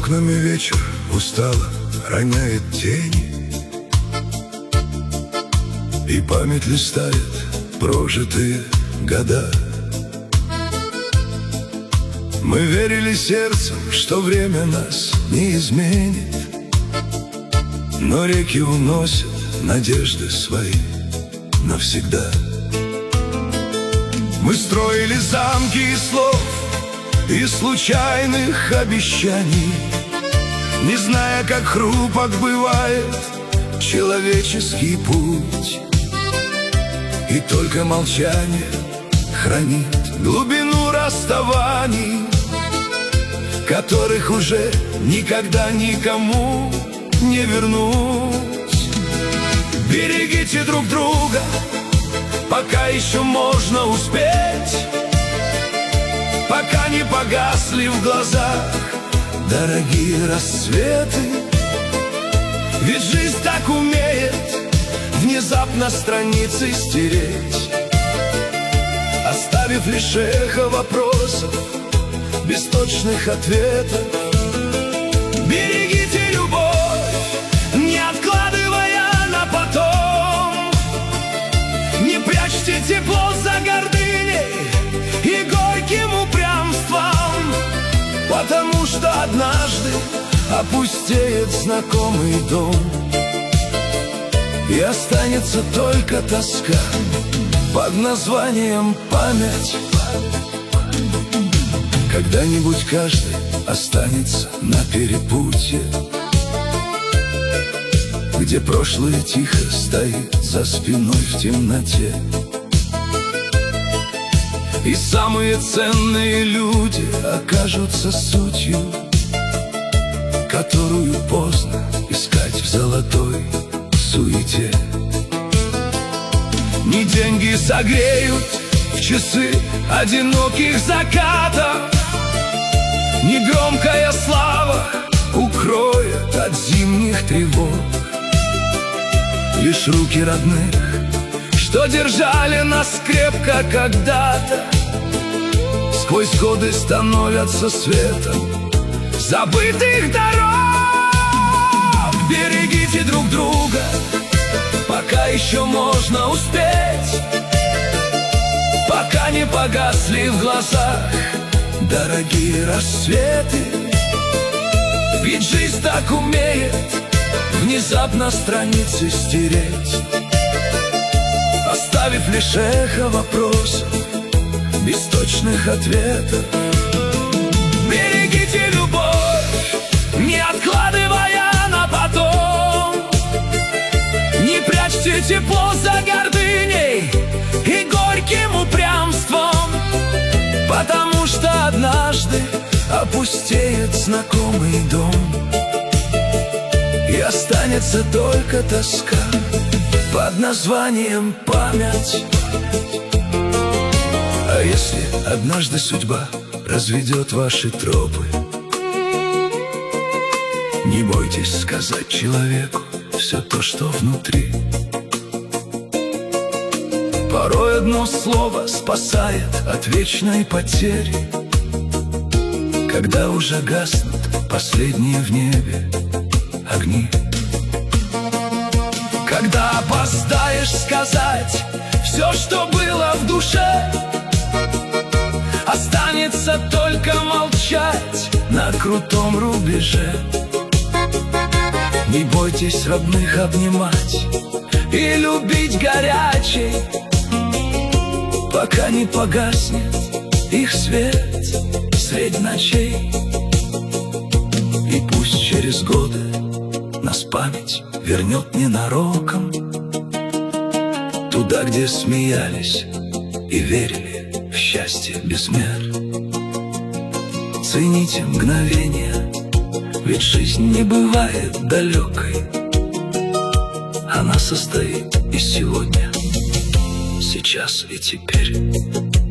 окнами вечер устало роняет тени, и память листает прожитые года. Мы верили сердцем, что время нас не изменит, но реки уносят надежды свои навсегда. Мы строили замки из слов и случайных обещаний, не зная, как хрупок бывает человеческий путь. И только молчание хранит глубину расставаний, которых уже никогда никому не вернуть. Берегите друг друга, пока еще можно успеть, пока не погасли в глазах дорогие рассветы. Ведь жизнь так умеет внезапно страницы стереть, оставив лишь эхо вопросов без точных ответов. Берегите любовь, не откладывая на потом, не прячьте тепло за гордыней и горьким упрямством, потому что однажды опустеет знакомый дом, и останется только тоска под названием память. Когда-нибудь каждый останется на перепутье, где прошлое тихо стоит за спиной в темноте. И самые ценные люди окажутся сутью, которую поздно искать в золотой суете. Не деньги согреют в часы одиноких закатов, не громкая слава укроет от зимних тревог. Лишь руки родных, что держали нас крепко когда-то, сквозь годы становятся светом забытых дорог. Берегите друг друга, пока еще можно успеть, пока не погасли в глазах дорогие рассветы. Ведь жизнь так умеет внезапно страницы стереть, оставив лишь эхо вопросов без точных ответов. Берегите любовь, не откладывая на потом, не прячьте тепло за гордыней и горьким упрямством, потому что однажды опустеет знакомый дом, и останется только тоска под названием память. А если однажды судьба разведет ваши тропы, не бойтесь сказать человеку все то, что внутри. Порой одно слово спасает от вечной потери, когда уже гаснут последние в небе огни. Когда опоздаешь сказать все, что было в душе, останется только молчать на крутом рубеже. Не бойтесь родных обнимать и любить горячей, пока не погаснет их свет средь ночей. И пусть через годы нас память вернет ненароком туда, где смеялись и верили в счастье без мер. Цените мгновения, ведь жизнь не бывает далекой, она состоит из сегодня, сейчас и теперь.